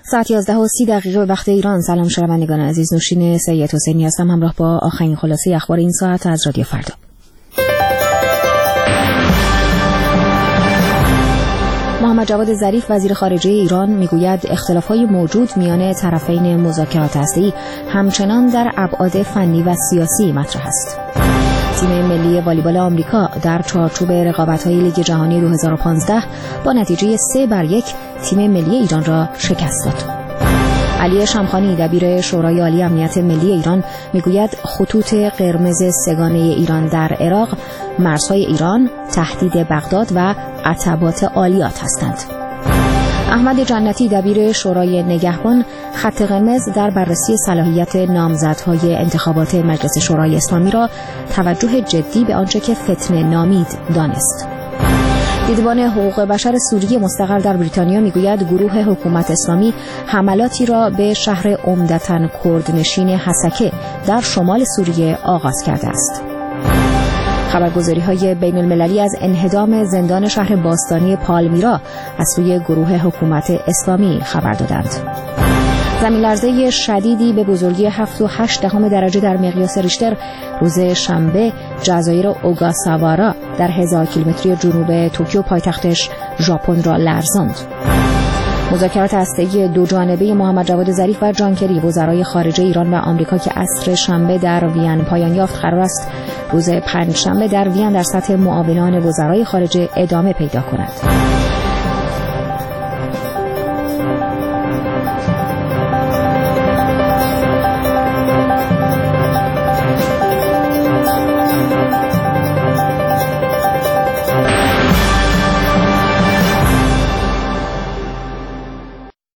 ساعت 11:30 به وقت ایران. سلام شنوندگان عزیز، نوشین سید حسینی هستم همراه با آخرین خلاصه اخبار این ساعت از رادیو فردا. محمد جواد ظریف وزیر خارجه ایران میگوید اختلاف‌های موجود میان طرفین مذاکرات هسته‌ای همچنان در ابعاد فنی و سیاسی مطرح است. تیم ملی والیبال آمریکا در چارچوب رقابت‌های لیگ جهانی 2015 با نتیجه 3-1 تیم ملی ایران را شکست داد. علی شمخانی دبیر شورای عالی امنیت ملی ایران میگوید خطوط قرمز سگانه ایران در عراق مرزهای ایران، تهدید بغداد و عتبات عالیات هستند. احمد جنتی دبیر شورای نگهبان خط قرمز در بررسی صلاحیت نامزدهای انتخابات مجلس شورای اسلامی را توجه جدی به آنچه که فتنه نامید دانست. دیدبان حقوق بشر سوریه مستقر در بریتانیا میگوید گروه حکومت اسلامی حملاتی را به شهر عمدتاً کردنشین حسکه در شمال سوریه آغاز کرده است. خبرگزاری‌های بین‌المللی از انهدام زندان شهر باستانی پالمیرا از سوی گروه حکومت اسلامی خبر دادند. زمین‌لرزه شدیدی به بزرگی 7.8 درجه در مقیاس ریشتر روز شنبه جزایر اوگاساوارا در 1000 کیلومتری جنوب توکیو پایتختش ژاپن را لرزاند. مذاکرات هسته‌ای دو جانبه محمد جواد ظریف و جان کری وزرای خارجه ایران و آمریکا که عصر شنبه در وین پایان یافت قرار است روز پنجشنبه در وین در سطح معاونان وزرای خارجه ادامه پیدا کند.